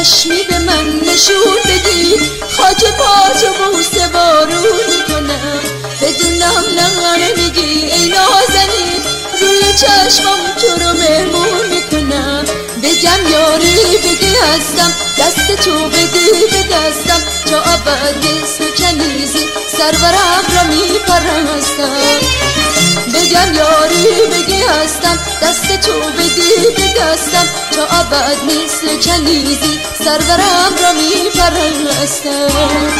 چشمی به من نشون بدی، خاک پاتو بوسه بارون کنم. بدونم نمیگی ای نازنین، روی چشمم تو رو مهمون میکنم. بگم یاری بگی هستم، دست تو بدی به دستم، تا ابد نیست و کنیزی سرورم را میپرستم. بگم یاری بگی هستم، دست تو بدی به دستم، تا ابد نیست و کنیزی سرورم را میپرستم.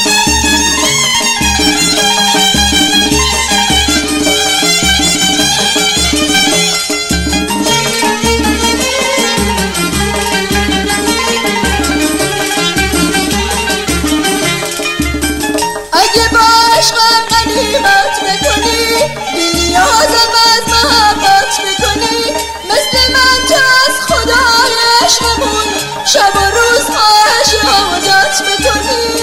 اگه با عشقم غنیمت بکنی، بی‌نیازم از محبت بکنی، مثل من تو از خدای عشقمون شب و روز خواهش عادت بکنی.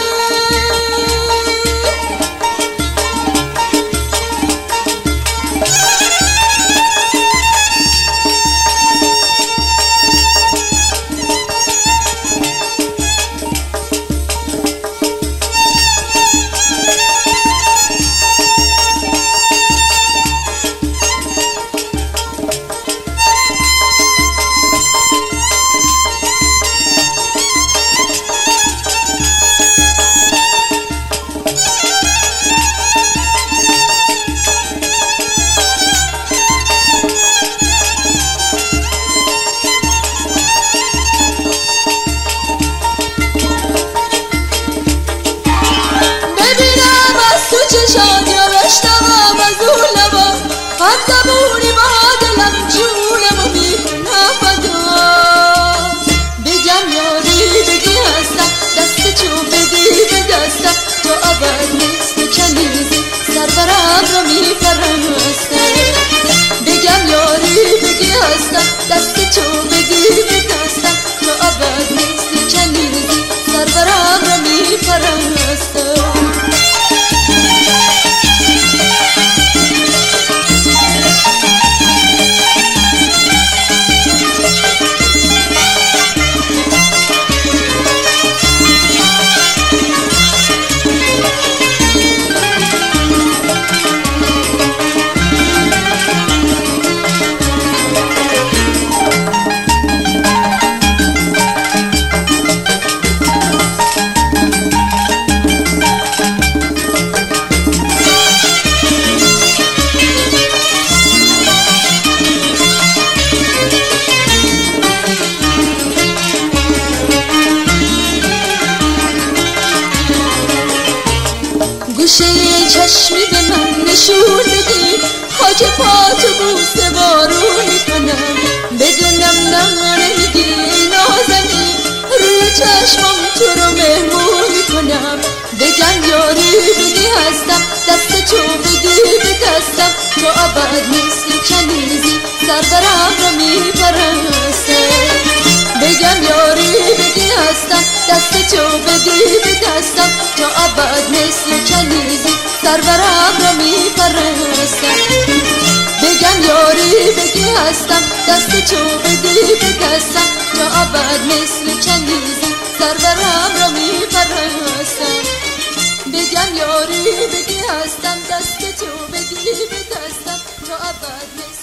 چشات یا بشنوم از اون لبا، هم زبونی با دلم جونمو میکنه فدا. بگم یاری بگی هستم، دست تو بدی به دستم، تا ابد نیست و کنیزی سرورم را میپرستم. بگم یاری بگی هستم، دست تو بدی به دستم، تا ابد نیست و کنیزی سرورم را میپرستم. گوشه چشمی به من نشون بدی، خاک پاتو بوسه بارون کنم. بدونم نمیگی نازنین، روی چشمم تو رو مهمون کنم. بگم یاری بگی هستم، دست تو بدی به دستم، تا ابد نیست کنیزی سرورم را میپرستم. بگم یاری بگی هستم، دست تو بدی به دستم، تا ابد مثل کنیزی سرورم را میپرستم. بگم یاری بگی هستم، دست تو بدی به دستم، تا ابد مثل کنیزی سرورم را میپرستم. بگم یاری بگی هستم، دست تو بدی به دستم، تا ابد